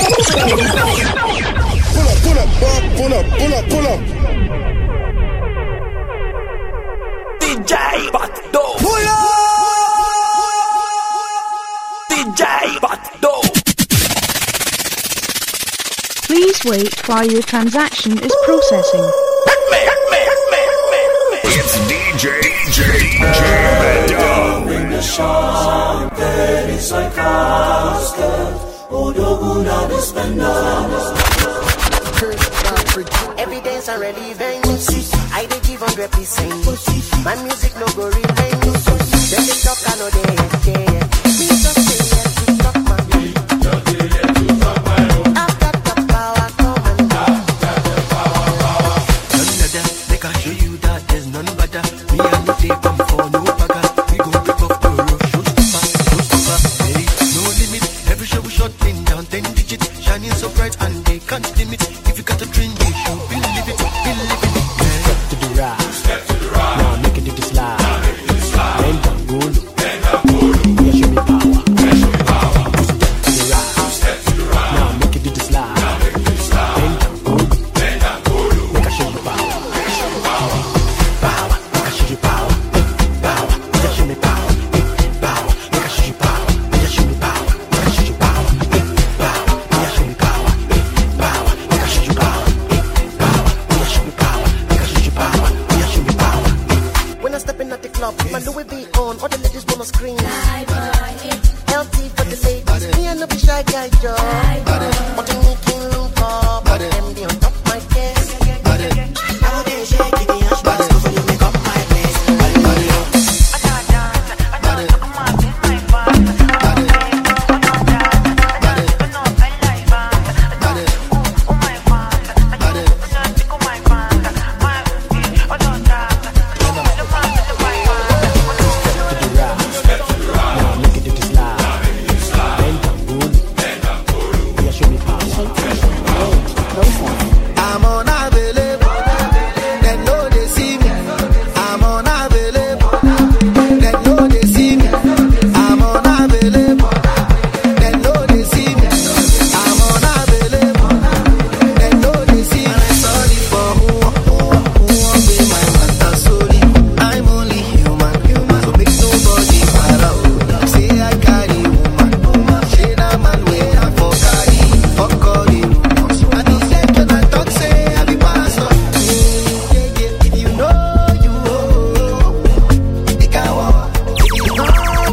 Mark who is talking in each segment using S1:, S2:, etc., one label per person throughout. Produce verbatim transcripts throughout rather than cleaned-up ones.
S1: pull up, pull up, pull up, pull up.
S2: D J Bando. Pull up. D J Bando.
S3: Please wait while your transaction is processing.
S4: It's D J, D J, D J Bando.
S5: In the champagne, it's like Oscar. Odoguna the spender.
S6: Every day's a relevance. I dey give hundred percent. My music no go revenge. Then they talk, I know they yeah. Me just say yes to talk my own. I've got the power, come and go.
S5: None of that, they can show you that there's none better. Me and the day come for no bagger. We gon' break up the road, showstopper, showstopper. There is no limit. Every show we shut in down ten digits, shining so bright and they can't limit. If you got a dream, you should believe it, believe it.
S7: Step to the right, step to the right. Now make it to the slide, now make it to the slide. Bend down, go low, bend down, go low. Yeah, show me power, yeah, show me power. Step to the right, step to the right. Now make it to the slide, now make it to the slide. Bend down, go low, bend down, go low. Make I show you power, make I show you power. Power, make I show you power. Power, make I show me power. Power, make I show you power. Make I show me power, make I show you power. Power, make I show you power. Power, make I show you power. Power, make I show you power. Make I show you power. Make I show you power.
S6: When I step in at the club, my Louis V on, all the ladies wanna scream. L T for the ladies, me and no be shy guy, Joe. What you need to look for, but M D on top my chest. How they shake it, the ash bars, go for you, make up my place.
S5: I'm unavailable. They know they see me. I'm unavailable. They know they see me. I'm unavailable. They know they see me. I'm unavailable. They know they see me. Sorry for who who who won't be my matter. Sorry, I'm only human. So make nobody para. Say I carry woman. Say that man way I for carry. Fuck all the rumors. I don't say can I talk say I be pastor. If you know you it can walk. If you know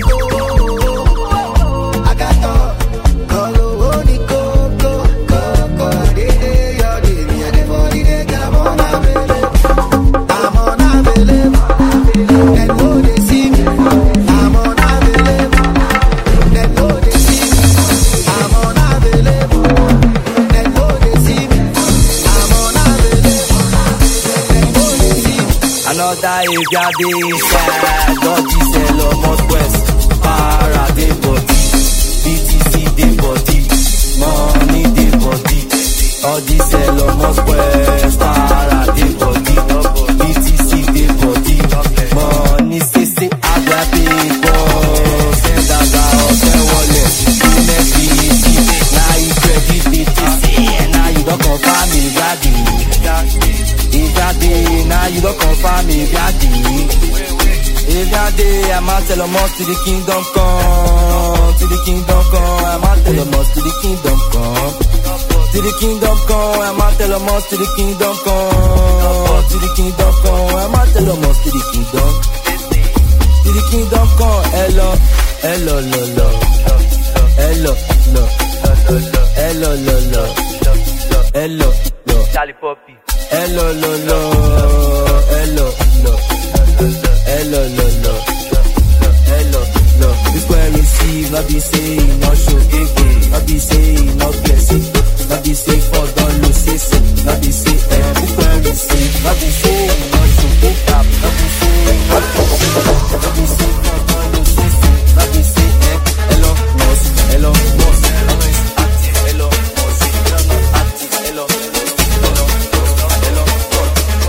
S5: I got talk. Kolo oni koko koko de de yo de me de body de come on available. I'm unavailable. They know they see me. I'm unavailable. They know they see me. I'm unavailable. They know they see me. I'm unavailable. They know they see me.
S2: Another area dey side, dodgy sell almost west. Para dey body, B T C dey body, money dey body. All this sell almost west. Para dey body, B T C dey body, money say say aga people. Send aga or send wallet, N F C C. Now you credit B T C, now you don't confirm me daddy. If that day, now you don't confirm me daddy. If that day, I'm out tell them all to the kingdom come, to the kingdom come. I'm out tell them all to the kingdom come, to the kingdom come. I'm out tell them all to the kingdom come, to the kingdom come. I'm out tell them all to the kingdom, to the kingdom come. Hello, hello, hello, hello, hello, hello, hello, hello, hello, Charlie Poppy. Hello, hello, hello, hello, hello, hello, hello, hello, hello. This where receive, not be saying, not show again, not be saying, not blessing, not be say for don't lose it, not be say, eh, this where receive, not be saying, not show again, not be saying, not not be say for don't lose it, not be say, eh, hello, boss, hello, boss, hello, active, hello, boss, hello, active, hello, hello, hello,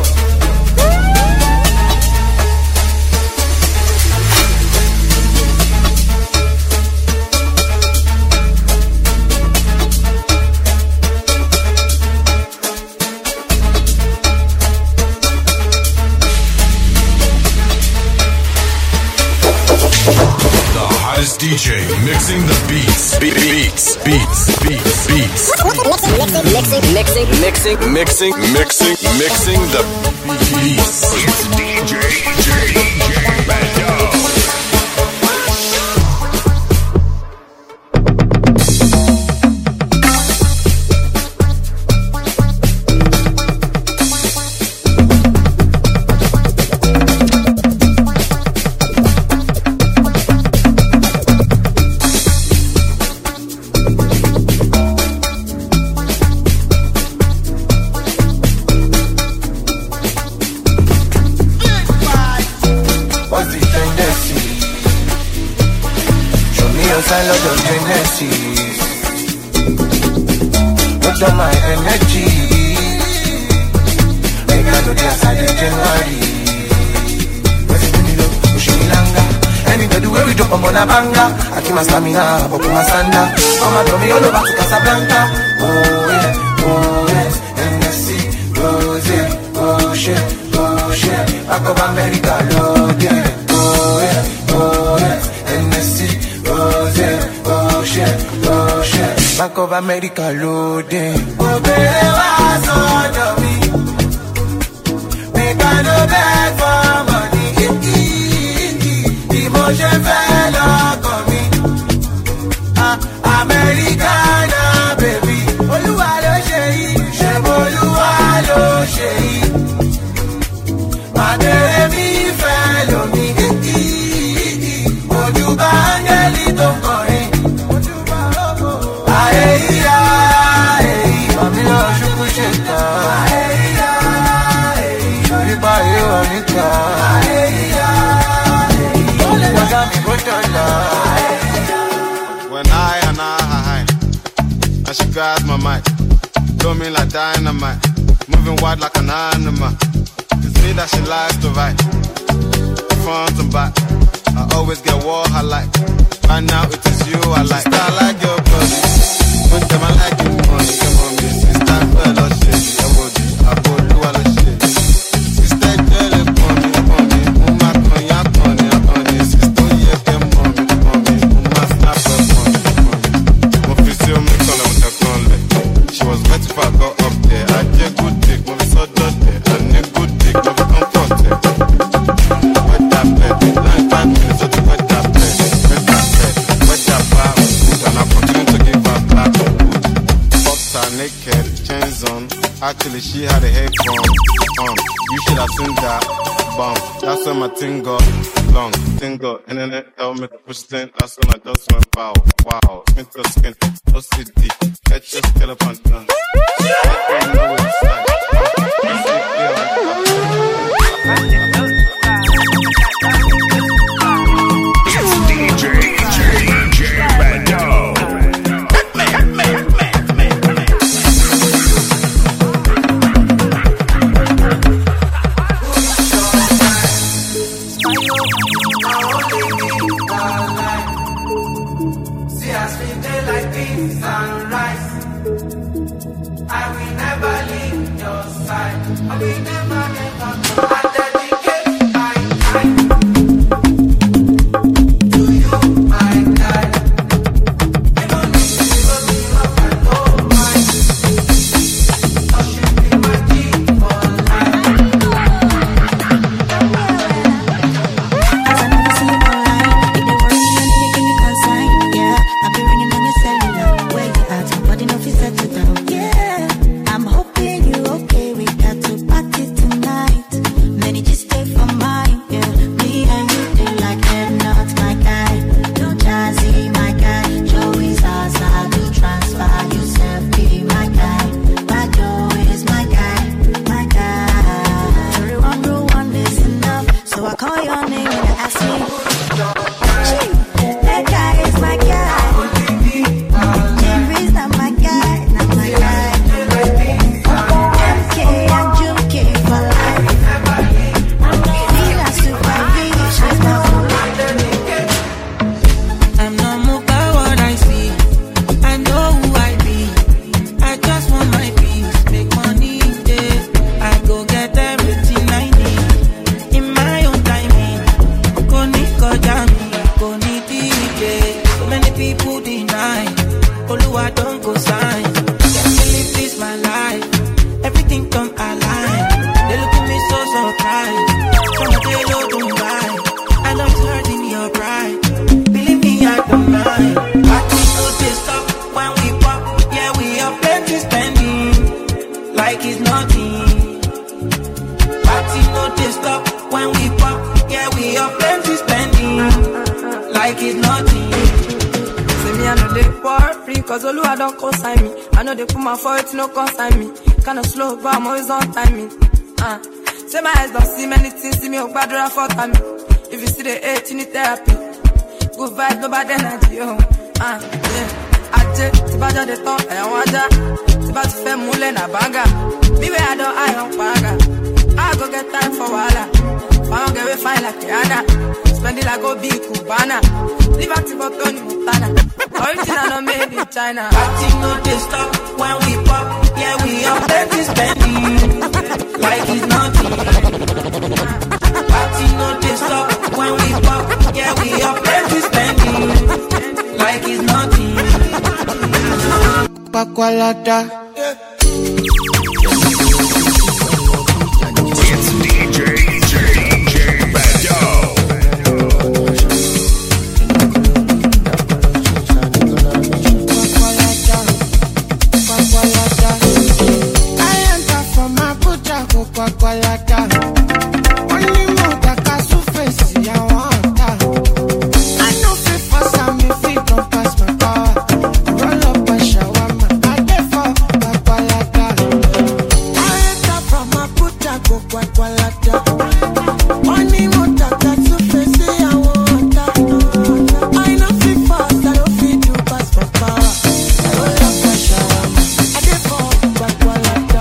S4: J mixing the beats. Be- beats, beats, beats, beats.
S2: Mixing, mixing, mixing,
S4: Mixing, mixing, mixing the beats. It's D J J J Bando.
S5: Put on my energy. Make I do this at January. What's it do? Pushing me longer. Anybody where we drop, I'm on a banger. I keep my stamina, up on my sanda. I'm a dummy all over to Casablanca. Oh yeah, oh yes, N S C, Rose, oh shit, oh shit. Back of America, loaded. Oh yeah, oh yes, N S C, Rose, oh shit, oh shit. Back of America loading. Oh baby, what's on me? Make I no beg for money. Emotion fell on me. Ah, Americana baby. Oluwa lo ṣeyi, ṣe Oluwa lo ṣeyi. Madere mi fẹ́ lomi. Ojú bá áńgẹ́lì tó kọrin. Ayeya, ayeya, mami lo ṣubú ṣe ta. Ayeya, ayeya, sori pa ye onika. Ayeya, ayeya, waga mi botola.
S8: When I and I, I, and she grabs my mic, blow me like dynamite, moving wide like an animal. It's me that she likes to write, front and back. I always get what I like. Right now it is you I like. I like your body. When them I like it, money, come on, me. Sister, fellow shit, I would do, I would do all the shit. Sister, girl, it on me, on me. Uma, con, ya, con, ya, on me. Sister, yeah, get money, on me. Uma, snap, up, on me, on me. Mo fi sí omi kan lọ, mo tẹ kan lẹ. She was wet if I got up there. I get good dick, mo fi sọ́dọ̀ tẹ̀. I need good dick, mo fi comfort tẹ̀. Wet that bed, nine, five minutes, so to wet that bed. Wet that bed, wet that bar. And I continue to give her black. Fucked her naked, chains on. Actually, she had a head from on. You should have seen that bomb. That's when my thing got long. Thing got internet, help me to push thing. That's when I just went wow, wow. Skin to skin, O C D. Get your skeleton done. Let me know what it's like. It's
S4: D J J J Bando.
S5: See us we day like this sunrise. I will never leave your side. I will never, never. I dedicate my time to you, my guy. I don't need to love you up and know mine. I should be my key for life.
S9: As I never see you online, if they worry me and they give me consign, yeah. I'll be ringing on your cellular, where you at? But enough is settled down, yeah. I'm hoping you okay. We got to party tonight.
S10: plenty spending, like it's nothing. Party no they stop when we pop, yeah we are plenty spending, like it's nothing.
S11: Say me I know they pour free, cause Oluwa don't consign me. I know they put my foot, no consign me. Kinda slow, but I'm always on timing. Uh. Say my eyes don't see many things, see me up bad or for time. If you see the hate, you need therapy. Good vibes, no bad energy, oh. Ah, yeah. Aje, tibaja de ton, I want waja. Tiba ti fe mule na banga. Me where I don't, I don't paga. I go get time for wala. I don't get we fine like Rihanna. Spend it like go big Cubana. Live active for Tony Montana. Original no made in China.
S10: Party no they stop when we pop. Yeah, we are plenty spending, like it's nothing. Party no they stop when we pop. Yeah, we are plenty spending, like it's nothing.
S5: Pakwalata.
S4: It's D J, D J Bado.
S5: I enter from Abuja, go Pakwalata. Only more that can surface, I want that. I know fit for some, if it don't pass my power. Roll up a shawarma, I get for Pakwalata. I enter from Abuja, go Pakwalata. Only more that can surface, I want that. I know fit for some, I don't fit to pass my power. Roll up a shawarma, I get for Pakwalata.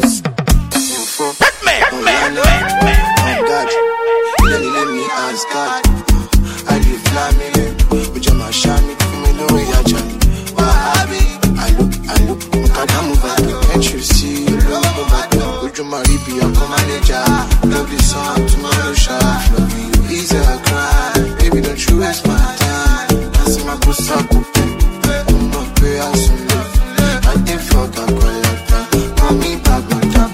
S12: Oh God, Lily let me ask God. I live flaming, but you're my shiny, me know you're Johnny. Wahabi, I look, I look, I can't move on. Can't you see? You look back, would you marry be a manager? Love this song, tomorrow shot. Love you, easy I cry. Baby, don't you waste my time. That's my pussy, I'm not pay as soon as I did fuck up, call me back, but I'm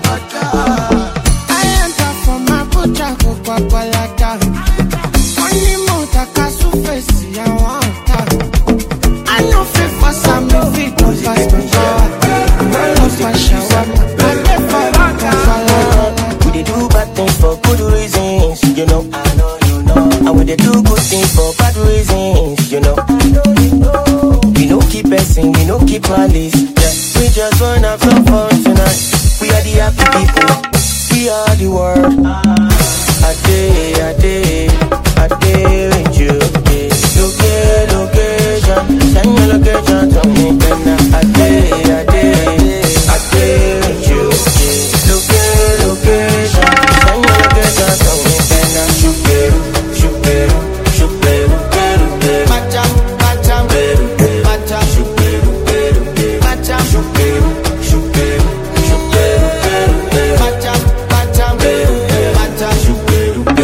S5: Pakwalata. Only more that can surface, I want that. I know fit for some, if it don't pass my power. Roll up my shawarma, I get for Pakwalata.
S13: We dey do bad things for good reasons, you know. I know you know. And we dey do good things for bad reasons, you know. I know you know. We no keep messing, we no keep malice. Yeah, we just wanna have some fun tonight. We are the happy people, we are the world. I day, I day, I day with you. Location, location, send your location to me. Then I day, I day, I day with you. Location, location, send your location to me. Then I shoot it, shoot it, shoot it, macha, macha, macha, shoot it, macha, shoot it, shoot it, shoot it, macha, macha, macha, shoot it.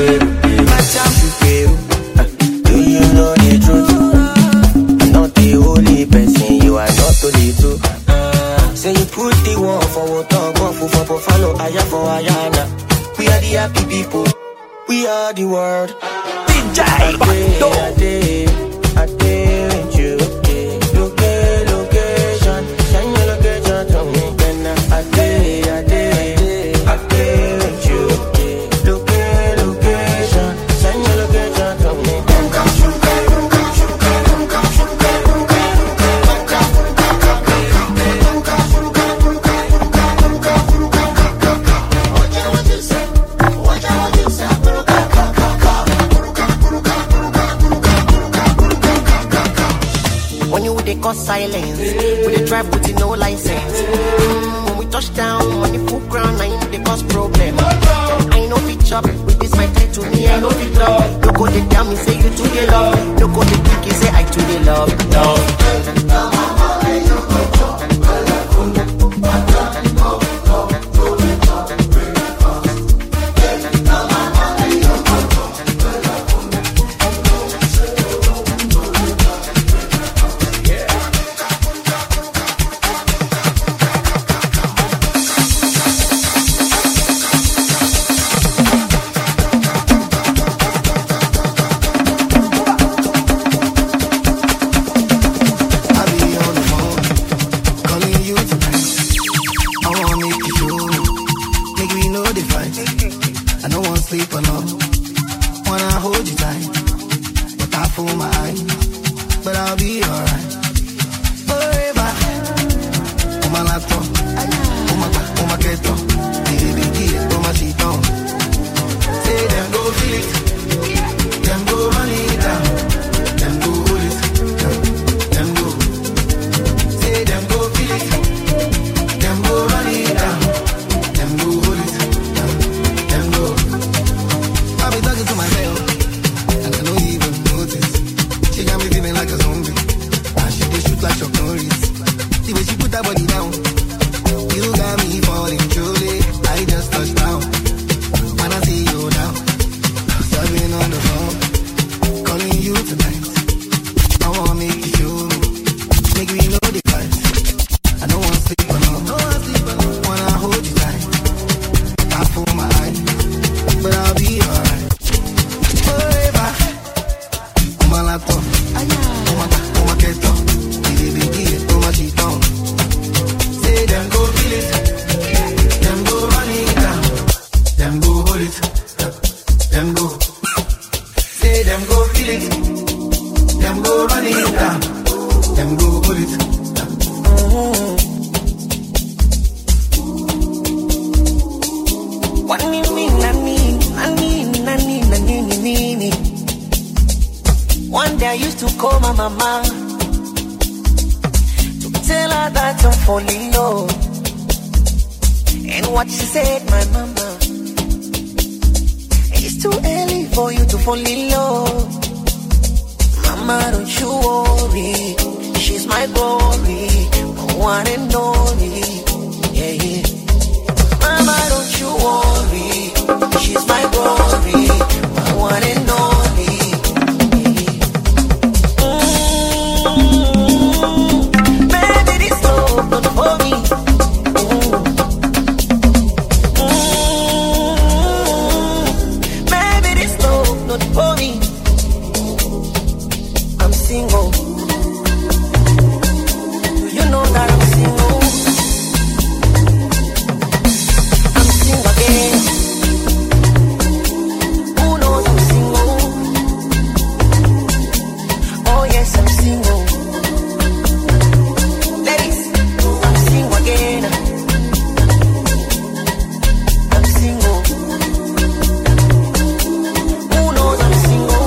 S13: Do you know the truth? I'm not the only person, you are not the truth. Say you put the one for what talk, one for for follow, aya for ayana. We are the happy people, we are the world. D J Bado. I day, I day with you. Location, location, send your location to me. Then I day, I day, I day with you. Cause silence, we dey drive with no license. Mm, when we touch down on the full ground, I ain't the cause problem. I know fit chop with this my time to me, I know fit love. No go dey tell me say you too dey love. No go dey think you say I too dey love. Love.
S12: I be on
S5: malato, uma uma keto, baby get on my shit on. Say them go feel it, them go run it down, them go hold it, them go. Say them go feel it, them go run it down, them go hold it, them go. I be talking to myself, and I don't even notice. She got me feeling like a zombie, and she dey shoot like Chuck Norris. The way she put that body down, you got me falling truly. I just touched down, when I see you now, serving on the phone, calling you tonight. I wanna make you show me, make me know the vibes. I don't wanna sleep alone, wanna hold you tight. I fool my eyes, but I'll be alright. Forever, I'm a lato, I'm a keto, baby, get on my shit on. Say them go feel it, them go run it down, them go hold it, them go. Say them go feel it, them go run it down, them go hold it.
S10: What me mean, I mean, I mean, I mean, I mean, I mean, I One day I used to call my mama to tell her that I'm falling low. And what she said, my mama, it's too early for you to fall in love. Mama, don't you worry, she's my glory, my one and only. Yeah, yeah. Mama, don't you worry, she's my glory, my one and only. Mm, baby, this love not for me. Mm, baby, this love not for me. I'm single. Do you know that I'm single? I'm single again. Who knows I'm single? Oh yes, I'm single. Ladies, I'm single again. I'm single. Who knows I'm single?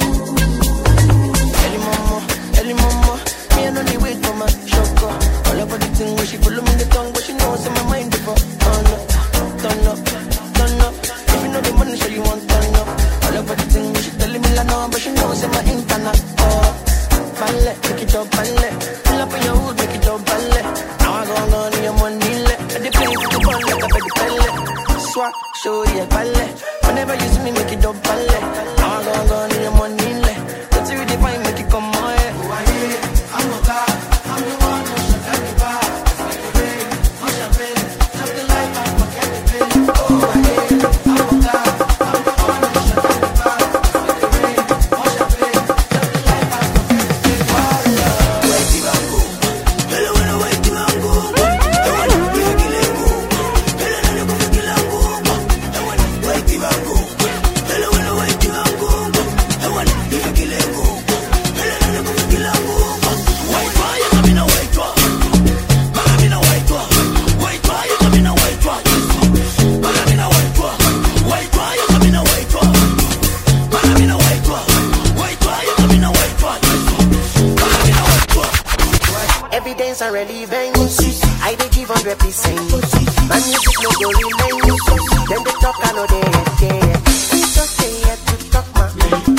S10: Early mama, early mama, me and only wait for my sugar. All about the thing where she follow me the tongue, but she knows in my mind before. Turn up, turn up, turn up. If you know the money, so you want turn up. All about the thing where she telling me la no, but she knows in my internet. Oh, ballet, make it up, ballet. Pull up in your hood, make it up, ballet. Now I go on on your money, let. I dey play with the ball like a baby ballet. Swat, show you ballet. Whenever you see me, make it up, ballet. Now I go on on your money, let. That's you define, make it come on. I'm a god, I'm the one who should tell me back. Like the rain, on champagne, something like I forget the pain. Oh, yeah, I'm a god, I'm the one who should tell me back. Like the rain, on champagne, something like I forget the pain. Wait till I go, hello, hello, wait till I go. I want to be a killer go, hello, hello, go for killer go. I want to wait till I go, hello, hello, wait till I go. I want to be a killer go, hello, hello, go for killer go. White fire, I'm in a white rock. I'm in a white rock. White fire, I'm in a white rock. I'm in a white rock. White fire, I'm in a white rock. I'm in a white rock. White fire, I'm in a white rock. I'm in a white rock. Evidence and relevance. I dey give hundred percent. My music no go remain. Then they talk, I know they care. We just say here to talk, man.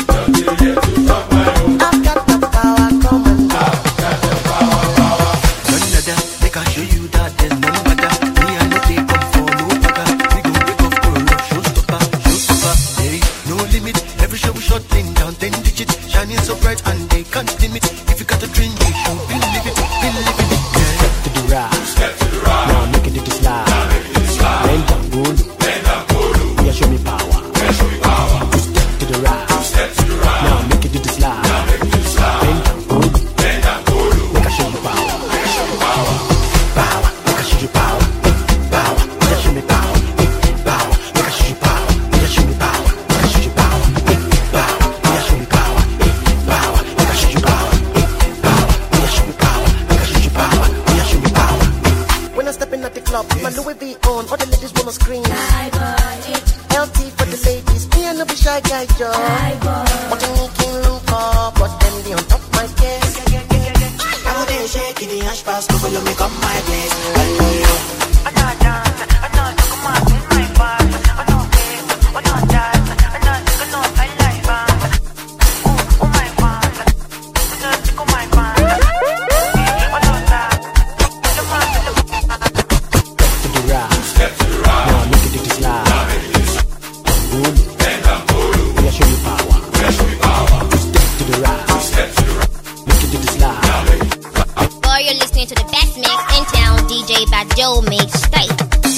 S10: I've got the power, come and go. Make I show you that there's no matter. Me and the day come for no matter. We gon' break off corner, showstopper, showstopper. There is no limit. Every show we shut thing down, ten digits, shining so bright and they can't limit. If you got a dream, you should believe it, believe it. Yeah.
S7: Step to the right, step to the right. Now make it to the slide. Bend down, go low. Yeah, show me power. Yeah, show me power. Two step to the right, two step to the right. Now make it to the slide. Now make it to the slide. Bend down, go low. Bend down, go low. Make I show you power. Make I show you power. Power, make I show you power. Power, make I show me power. Power, make I show you power. Make I show me power. Make I show you power. Power, make I show me power. Power, make I show you power.
S6: club, my Louis V on, all the ladies wanna scream. L T for the ladies, me and no be shy guy, Joe. What you making look up, but them be on top my case.
S5: I would they shake in the hash pass, go follow me, come my place. I know you. I don't dance, I don't come on, in my body. I don't care, I don't dance, I don't take no I like band. Oh, oh my band, I don't take my band. I don't dance,
S7: To the right, step to the right. Now make it to the slide. Now make it to the slide. And I'm Guru. Yeah, show me power. Yeah, show me power. Step to the right, step to the right. Make it to the slide. Now make it.
S14: Or you're listening to the best mix in town, D J Bado Mix State.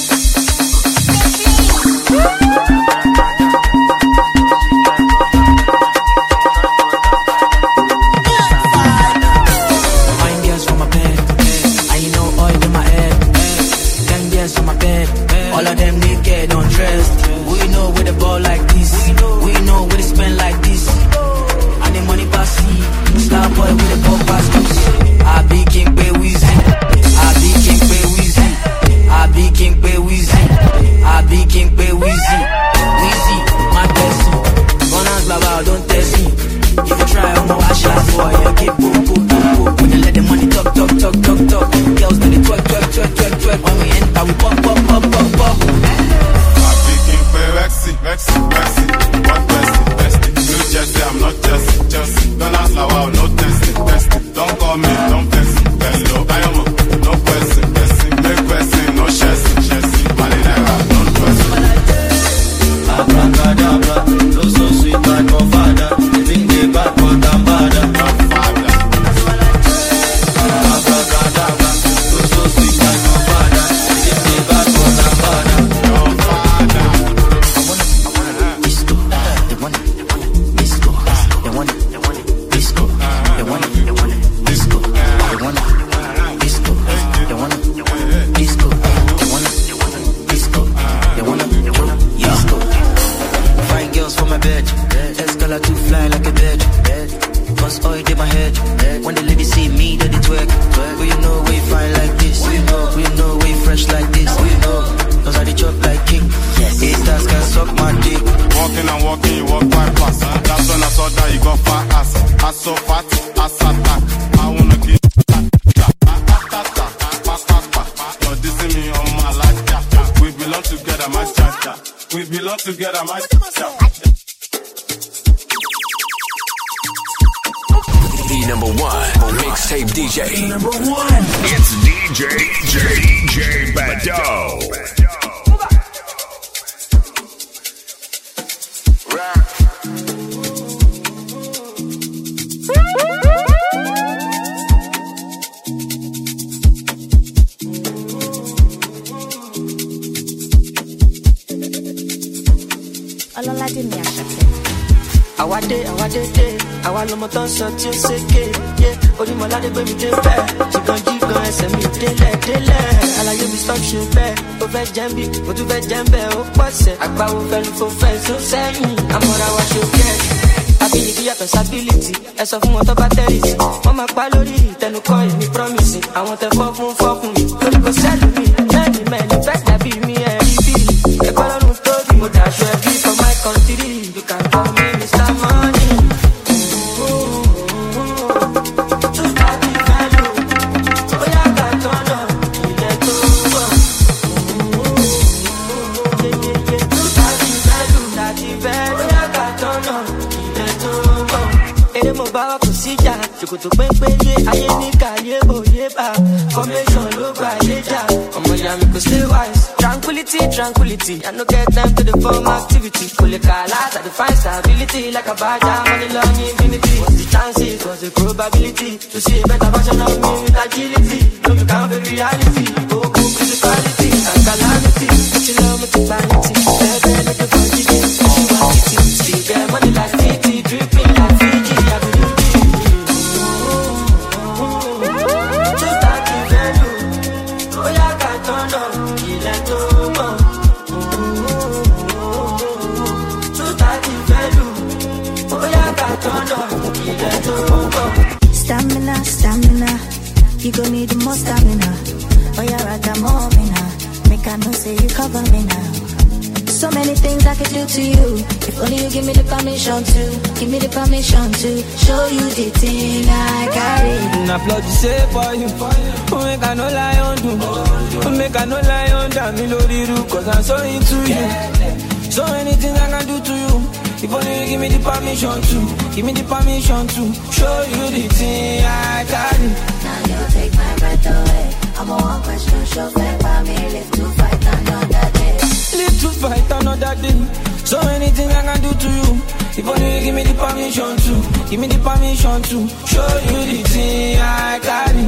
S2: Fine girls from my bed, I know oil in my head. Ten girls on my bed, all of them naked, undressed. We know where the ball like this, we know where they spend like this. And the money pass see, star boy with the ball pass loose. I be king pay Weezy, I be king pay Weezy, I be king pay Weezy, I be king pay Weezy, Weezy, my blessing. Bonus baba, don't test me. If you try, I'm a wash out boy. I keep boom, boom, boom, boom. When you let the money talk, talk, talk, talk, talk. Girls do the twerk, twerk, twerk, twerk, twerk. When we enter, we pop, pop, pop, pop, pop.
S8: I be king pay Rexy, Rexy, Rexy. What bestie, bestie? New Jersey, I'm not Jersey, Jersey. Don't ask like wow, no testing, testing. Don't call me, don't flex it. Hello, Diamond, no question, question. Make question, no chassis, chassis. Malinera, don't question.
S2: Abracadabra, no so sweet like my father. Living the back, but I'm bad. Abracadabra, no so sweet like my father. Living the back, but I'm bad. Disco, they want it, disco, they want it, disco, they want it, disco, they want it, disco, they want it, disco, they want it, disco, they want it, disco. Fine girls for my bed, escalate to fly like a bird. Cause oil in my head, when the ladies see me, they twerk. We know we fine like this, we know, we know we fresh like this, we know. Cause I dey chop like king, eight stars can suck my dick.
S8: Walking and walking, you walk right past. That's when I saw that you got fat ass. Ass so fat, ass attack. I wanna give you're dissing me on my life. We belong together, my cha-cha. We belong together, my cha-cha.
S4: The number one mixtape D J. Number one. It's D J D J Bado.
S9: Ọlọ́ládé mi Àṣàkẹ́.
S10: Àwádé, àwádé dé, àwa lọmọ tó ń sọ tí ó ṣèké. Onímọ̀ládé gbé mi dé bẹ́ẹ̀, jìgàn jìgàn ẹsẹ̀ mi délẹ̀ délẹ̀. Àlàyé mi stop ṣe bẹ́ẹ̀, ó fẹ́ jẹ́ bí, ó tún fẹ́ jẹ́ bẹ́ẹ̀, ó pọ̀sẹ̀. Àgbáwo fẹ́nu fò fẹ́ sún sẹ́yìn, àmọ́ra wa ṣe kẹ́. Ability yàtọ̀ sábìlìtì, ẹ sọ fún wọn tó bá tẹ́rìtì. Wọ́n máa pa lórí ìtẹnukọ́ èmi promise. Àwọn tẹ fọ́ fún fọ́ fún mi, lórí kò sẹ́lù mi. Mẹ́ni mẹ́ni fẹ́ dàbí mi ẹ̀rí bíi. Ẹ̀kọ́ lọ́run tóbi, mo dàṣọ ẹbí for my country. You can call me Mister Money. Ṣòkòtò pẹ́pẹ́ yé ayé ní kàyé bòye bá formation ló gbà léjà ọmọ ìyá mi kò stay wise. Tranquility, tranquility, I no get time to the form activity. Kò lè kà láti define stability like a badger money long infinity. What's the chances, what's the probability to see a better version of me with agility? No be count the reality, oh oh physicality and calamity. But you love me to vanity, baby make you forget it, she want it. Still get money like Fiji, dripping like Fiji, I believe.
S9: Stamina, stamina, you gon' need the more stamina. Oh yeah, I got more mina. I know say you cover me now. So many things I could do to you. If only you give me the permission to, give me the permission to show you the thing I carry.
S15: Na blood say for you, oh make I no lie on you, oh make I no lie on that me lori ru, cause I'm so into you. So many things I can do to you. If only you give me the permission to, give me the permission to show you the thing I carry.
S9: Now you take my breath away. I'm a one question show, fair by me, live to fight another day.
S15: Live to fight another day. So many things I can do to you. If only you give me the permission to, give me the permission to show you the thing I carry.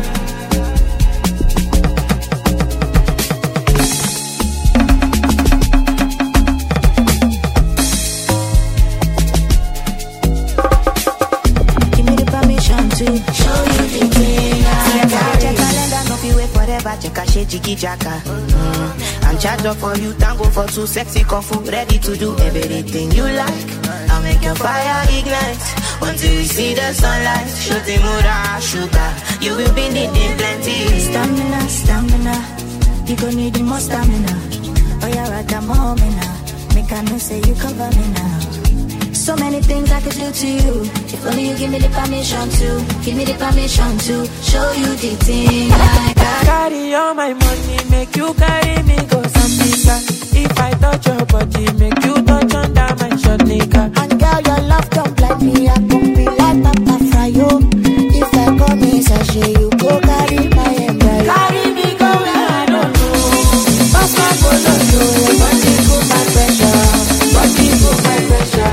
S9: To show you the thing I got. Check calendar, no fi wait forever. Check a shade, jiggy jacka. Mm. I'm charged up for you, tango for two, sexy kung fu, ready to do everything you like. I'll make your fire ignite until you see the sunlight. Show the mura sugar, you will be needing plenty stamina, stamina. You gon' need the more stamina. Oh yeah, right, I'm home now. Make I know say you cover me now. So many things I could do to you. If only you give me the permission to, give me the permission to show you the thing I got.
S15: Carry all my money, make you carry me go Zambia. If I touch your body, make you touch under my short nigga.
S9: And girl, your love don't blind me. I gon' be like Papa Frio. If I come in sachet, you go carry my embryo. Carry me go where I don't know. Pass my bolo, your body go my pressure. Body go my pressure.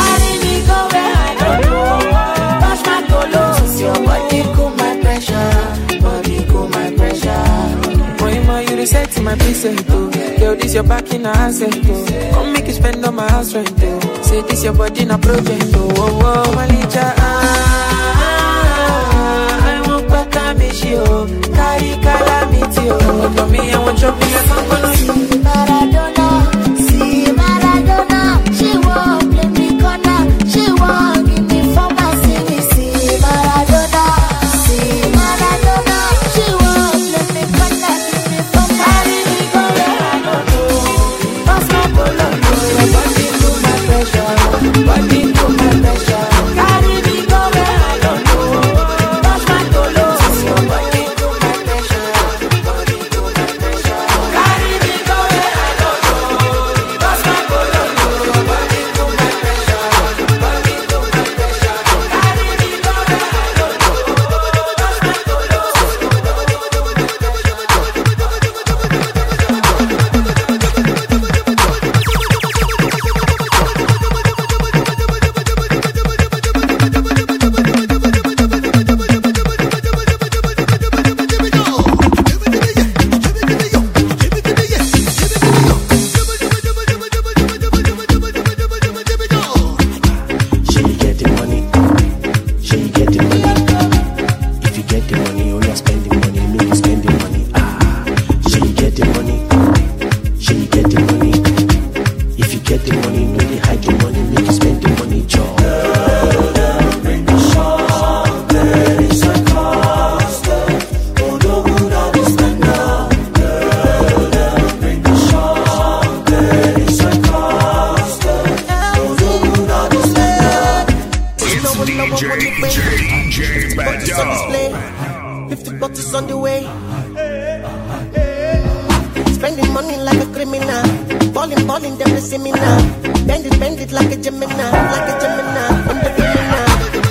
S15: Set my preset, oh. Girl, this your back in a asset, oh. Come make you spend on my house rent, oh. Say this your body in a project, oh. Oh, oh, Malija, ah, I want back a mishi, oh. Carry calamity, oh. For me, I want your me, I'm gonna see
S9: Maradona, see Maradona. She won't play me corner. She won't give me for my see see Maradona, see Maradona. She won't play me corner.
S15: Body to my pressure. Carry me go where I don't know. Touch my dolo. Your body to my pressure. Body to my pressure. Carry me go where I don't know. Touch my dolo. Your body to my pressure. Body to my pressure. Carry me go where I don't know. Touch my dolo.
S6: fifty bottles on the way. Spending money like a criminal. Balling, balling, them they see me now. Bend it, bend it like a Gemini, like a Gemini. I'm the criminal.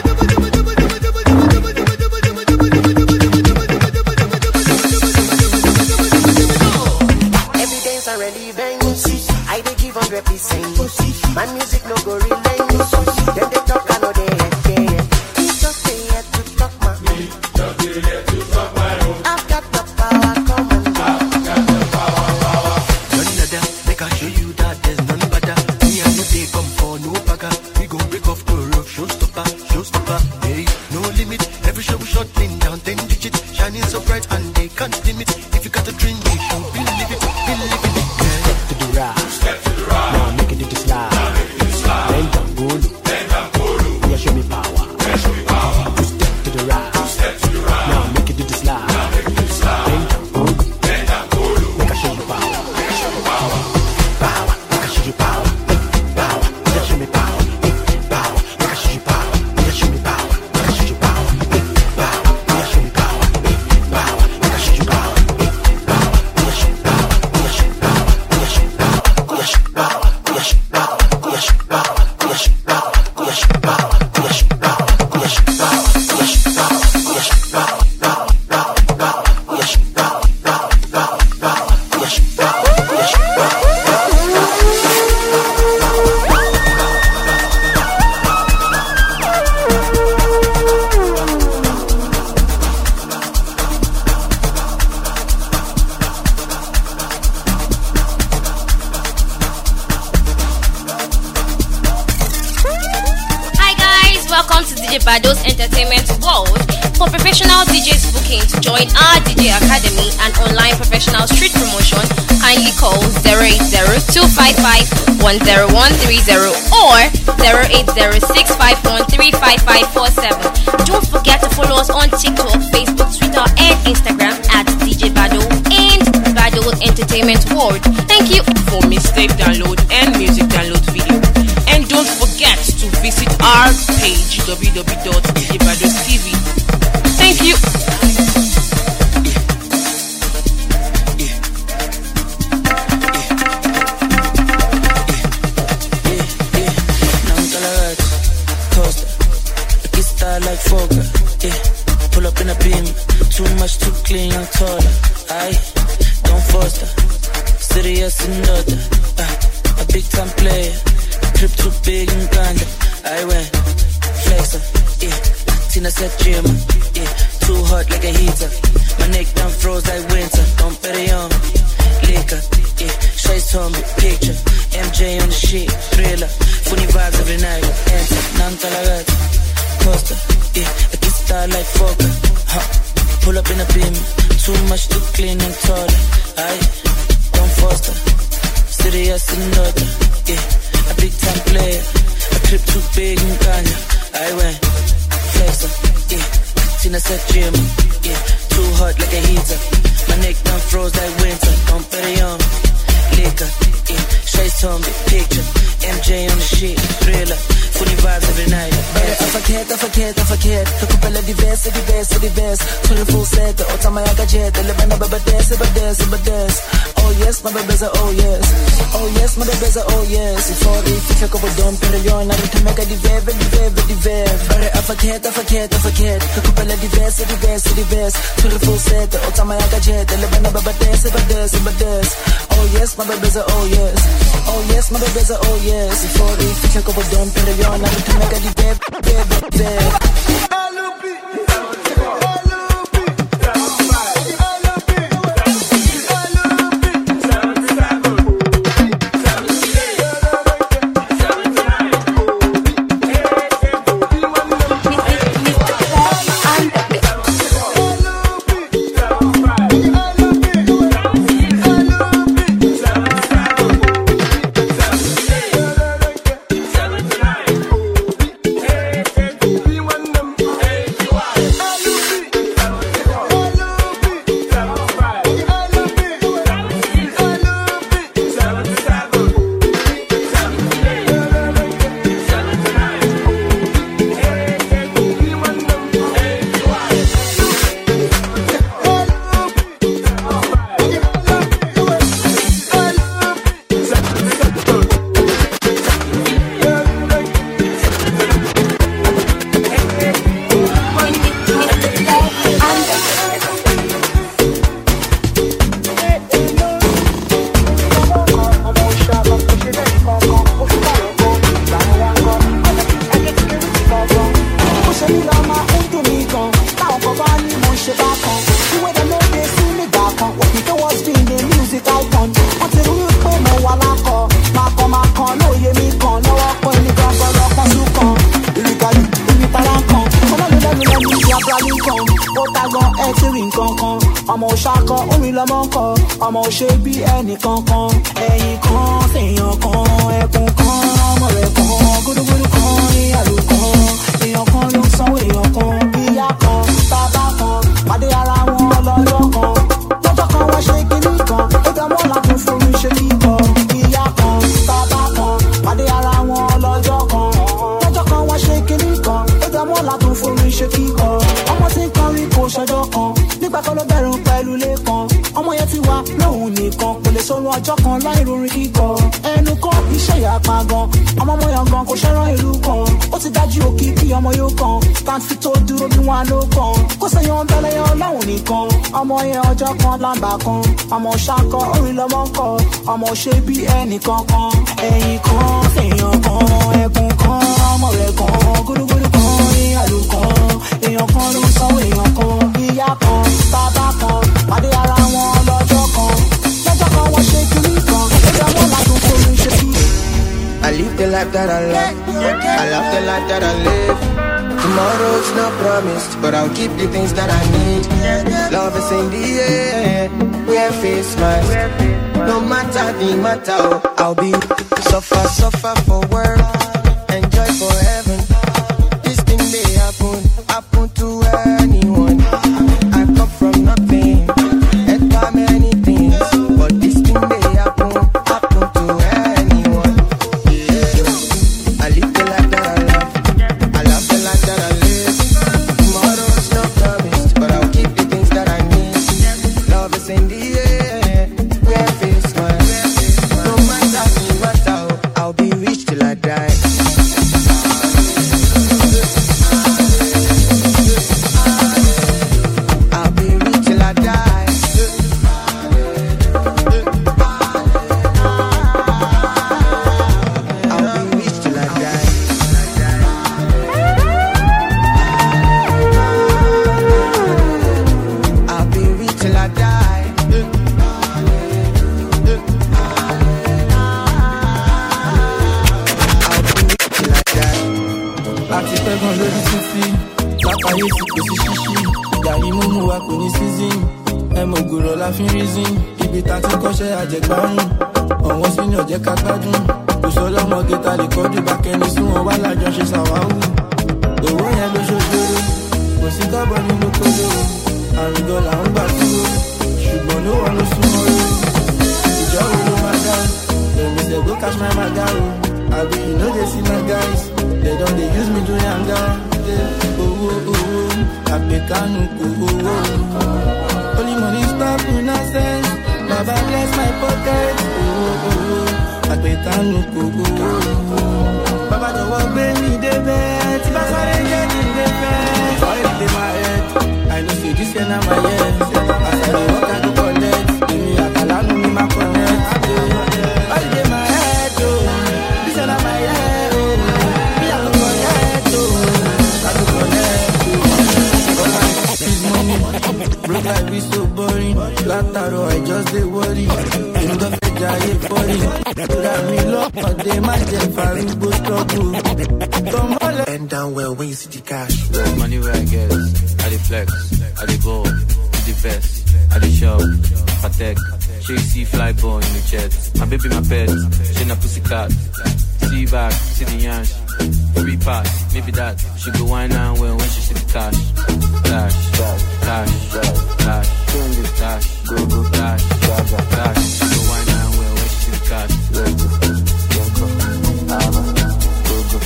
S6: Every day's a relevant. I dey give hundred percent. My music no go relent. Then they talk, I know they head. Just stay here to talk my own. I've got the power, come on.
S5: None other, make I show you that there's none better. Me and you they come for no bagger. We gon' break off the roof, showstopper, showstopper. Hey, no limit. Every show we shot in down ten digits, shining so bright and they can't limit. If you got a dream, you should believe it, believe it.
S7: Step to the right, step to the right. Now make it do the slide. Bend down, go low. Yeah, show me power. Show me power. Two step to the right, two step to the right. Now make it do the slide. Bend down, go low. Bend down, go low. Make I show you power.
S14: D J Bado's Entertainment World. For professional D Js booking to join our D J Academy and online professional street promotion, kindly call zero eight zero, two five five, one zero one three zero or zero eight zero, six five one, three five five four seven. Don't forget to follow us on TikTok, Facebook, Twitter and Instagram at D J Bado and Bado's Entertainment World. Thank you
S16: for mixtape download and music download video. And don't forget to visit our page w w w dot d j bados t v. Thank you.
S17: Like Fogger, yeah. Pull up in a beam, too much, too clean, I'm taller. Aye, don't foster, serious another. Uh, a big time player, trip too big and ganja. I went flexer, yeah. Tina said gym, yeah. Too hot like a heater. My neck down froze like winter. Don't bet it on liquor, yeah. Shades on me, picture. M J on the shit, thriller. Funny vibes every night. Enter, non-tolerant. Coaster, yeah, I can style like Fogger, huh. Pull up in a beam, too much, too clean and taller. Aye, don't foster, serious another, yeah. A big time player, a trip too big and ganja. I went flexer, yeah. Tina said gym, yeah. Too hot like a heater. My neck down froze like winter. Don't bet it on liquor, yeah. Shades on me, picture. M J on the shit, thriller. Funny vibes every night.
S18: I forget, I forget, I forget. Recupera diverse, diverse, diverse. Full full set, otama ya gadget. Elevana baba dance, baba dance, baba dance. Oh yes, my baby's a oh yes. Oh yes, my baby's a oh yes. For the future couple don't pay the yarn. I need to make a diverse, diverse, diverse. I forget, I forget, I forget. Recupera diverse, diverse, diverse. Full full set, otama ya gadget. Elevana baba dance, baba dance, baba dance. Oh yes, my baby's a oh yes. Oh yes, my baby's a oh yes. For the future couple don't pay the yarn. I need to make a diverse, diverse, diverse. ọmọ ṣe bí ẹnì kankan ẹ̀yìn kan fèèyàn kan ẹkùn kan ọmọ rẹ̀ kan gúdúgúdú kan ìyàlú kan èèyàn kan ló ń sanwó èèyàn kan ìyá kan bàbá kan pàdé ara wọn lọ́jọ́ kan lọ́jọ́ kan wọ́n ṣe kíní kan ó dá mọ́ látún forí ṣe kíkọ ìyá kan bàbá kan pàdé ara wọn lọ́jọ́ kan lọ́jọ́ kan wọ́n ṣe kíní kan ó dá mọ́ látún forí ṣe kíkọ ọmọ tí ń kọrin kò ṣọjọ́ kan nígbà kan ló bẹ̀rù pẹ̀lú lẹ́kan ọmọ yẹn ti wá lóhùn nìkan kò lè sọ̀rọ̀ ọjọ́ kan láì rorin kíkọ ẹnu kọ́ iṣẹ́ ìyá pa gan ọmọ ọmọ yẹn gan kò ṣẹ́ràn ìlú kan ó ti dájú òkì kí ọmọ yóò kan káńtì tó dúró bí wọn ló kan kó sẹ́yìn ọ̀bẹ̀lẹ̀ yẹn ọlọ́hùn nìkan ọmọ yẹn ọjọ́ kan lámbà kan ọmọ ṣakọ orin lọ́mọ kọ ọmọ ṣe bí ẹnì kankan ẹ̀yìn kan fèèyàn kan ẹkùn kan ọmọ rẹ̀ kan gúdúgúdú kan ìyàlú kan èèyàn kan ló ń sanwó èèyàn kan ìyá kan bàbá kan pàdé ara wọn lọ́jọ́ kan lọ́jọ́ kan wọ́n ṣe kíní kan ó jẹ́ wọ́n látún forí ṣe kí.
S5: I live the life that I love. I love the life that I live. Tomorrow's not promised, but I'll keep the things that I need. Love is in the air, wear face mask. No matter the matter, I'll be suffer, suffer for work, enjoy for heaven. This thing they happen, happen to anyone. I come from nothing, and by many things, but this thing they happen, happen to anyone. I live the life that I love, I love the life that I live. Tomorrow's not promised, but I'll keep the things that I need. Love is in the air, wear face mask. No matter the matter, I'll be rich till I die. I'll be rich till I die. I'll be rich till I die. I'll be rich till I die.
S19: Àti pẹ́gàn lórí títí, lápáyé ti kò sí ṣíṣí. Gàrí múmú wa kò ní season, ẹmu ògùrọ̀ la fi ń reason. Ibi ta ti kọ́ṣẹ́ àjẹgbárùn, ọ̀wọ́n sínú ọ̀jẹ́ ká gbádùn. Kò sọ lọ́mọge ta lè kọ́jú bá kẹ́ni sí wọn wá lájọ ṣe ṣàwáwù. Owó yẹn ló ṣojúro, kò sí kábọ̀ nínú kóló. Àrùn gan là ń gbà dúró, ṣùgbọ́n ló wọ́n ló súnmọ́ ró. Ìjọ wo ló máa dá? Èmi ṣẹ̀ go cash my maga o. Àbí you no dey see my guys. They don't they use me to yanga. Oh oh oh, I pay kanu oh oh. Only money stop nonsense. Baba bless my pocket. Oh oh oh, I pay kanu oh oh. Baba don't want me the bed. Baba sorry get in the bed. Sorry in my head. I know see this year now my head. I said I walk and go collect. Give me a calano me my connect. All in my head oh. This year now my head. Broke life is so boring. Lataro, I just dey worry. In the fed, I ain't falling. Got me locked, but they might just find go struggle. Bend down well when you see the cash.
S20: Money where I get, I dey flex, I dey go, the best, I dey shop, Patek. She see fly ball in the jet. My baby, my pet, she na pussy cat. See back, see the yansh. Free pass, maybe that. She go wine and well when she see the cash. Dash, dash, dash, dash, dash, go go dash, dash, dash. She go wine and well when she see the cash. Go go,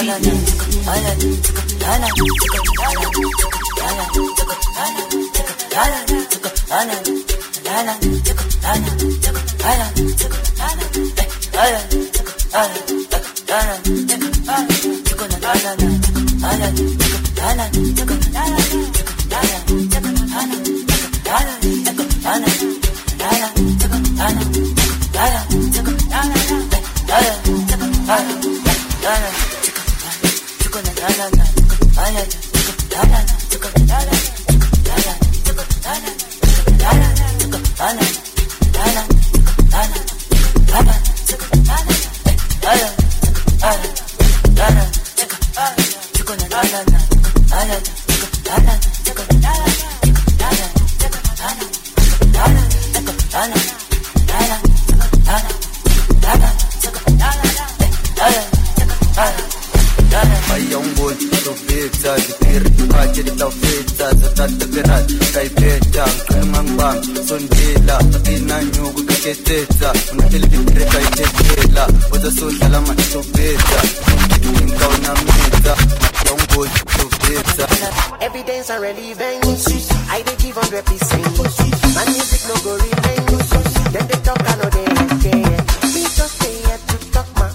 S6: Evidence and relevance. I dey give hundred percent. My music no go relent. Then they talk, I know they don't care. We just stay here to talk, man.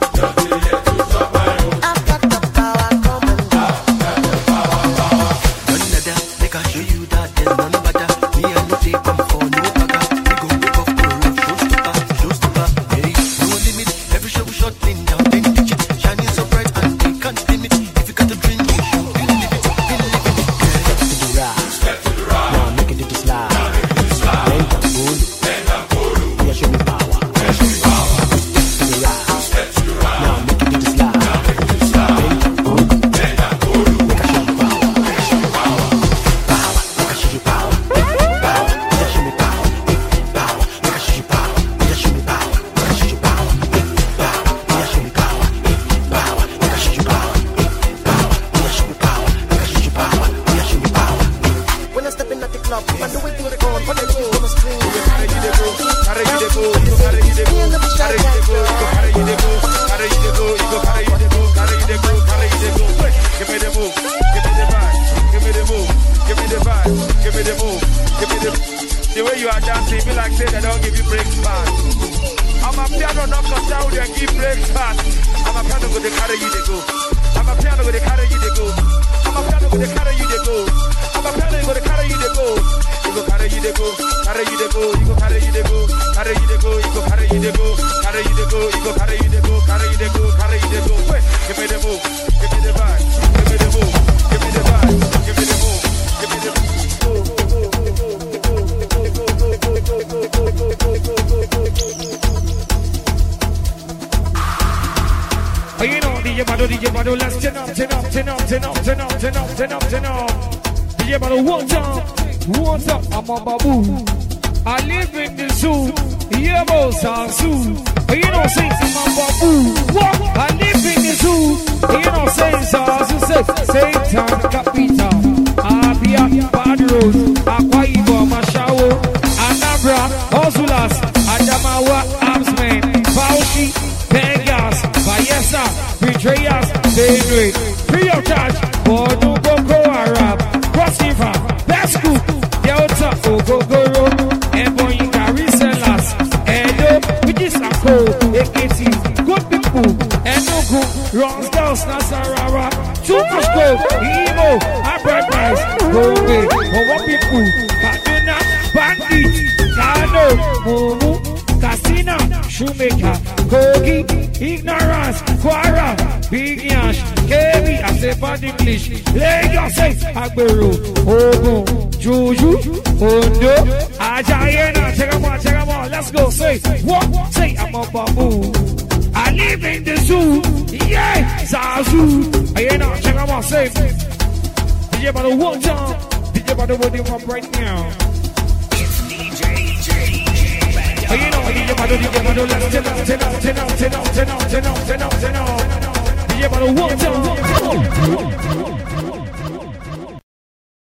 S6: I've got the power, come and go.
S10: None of that, make I show you that there's none better. Me and no take come for no bagger. We go pick up the road, showstopper, showstopper. Hey, no limit. Every show we shot clean down, then ditch it. Shining so bright and they can't dim it. If you got the dream, you should believe it, believe it.
S7: Step to the right. Now make it to the slide. Bend and go low. Yeah, show me power. Step to the right. Now make it to the slide. Bend and go low. Make I show you power. Power. Make I show you power. Power. Make I show me power. Power. Make I show you power. Make I show me power. Make I show you power. Power. Make I show me power. Power. Make I show you power. Power. Make I show me power. Make I show you power. Make I show me power.
S6: When I step in at the club, I do it, do it on, on the game, on the screen.
S21: Carry you the go, carry you the go, you carry you the go, carry you the go, carry you the go, carry you the go, you go carry you the go, carry you the go, carry you the go. Give me the move, give me the vibe, give me the move, give me the vibe, give me the move, give me the. The way you are dancing, be like say they don't give you breaks fast. I'm a piano knocker down there, give breaks fast. I'm a piano go they carry you the go. I'm a piano go they carry you the go. I'm a piano go they carry you the go. I'm a piano go they carry you the go. You go carry you the go, carry you the go, you go carry you the go, carry you the go, you go carry you the go, carry you the go, you go carry you the go, carry you the go, carry you the go. Wait, give me the move, give me the vibe, give me the move, give me the vibe, give me the move, give me the move. Oh, you know, D J Bado, D J Bado, let's turn up, turn up, turn up, turn up, turn up, turn up, turn up, turn up. D J Bado, what's up? What's up? I'm a babu. I live in the zoo. Yeah, boss, I'm zoo. Oh, you know, say I'm a babu. What? I live in the zoo. You know, say I'm say Satan, Capital, Abia, Bad Road, Akwa Ibom, Mashawo, Anambra, Ozulas, Adamawa, Absman, Bauchi, Vegas, Bayelsa, Betrayers, Benue, free of charge, Bodu, Boko Haram, Cross River, Besku, Delta, Ogogoro, Ebony, Resellers, Edo, which is Ako, A K T, good people, Enugu, Ronsdale, Nasarawa, Chukwusko, Imo, Hybrid Price, Gobe, Owo people, Kaduna, Bandit, Kano, Mumu, Casino, Shoemaker, Kogi, Ignorance, Quara, Big Yash, K B, I say bad English, Lagos, Agbero, Ogun, Juju, Ondo, Ajayena, check them out, check them out, let's go, say, what, say, I'm a babu, I live in the zoo, yeah, Zazu, I know, check them out, say, D J Bado, one jump, D J Bado, what do you want right now? Oh, you know, D J Bado, D J Bado, let's turn up, turn up, turn up, turn up, turn up, turn up, turn up, turn up. D J Bado, one jump.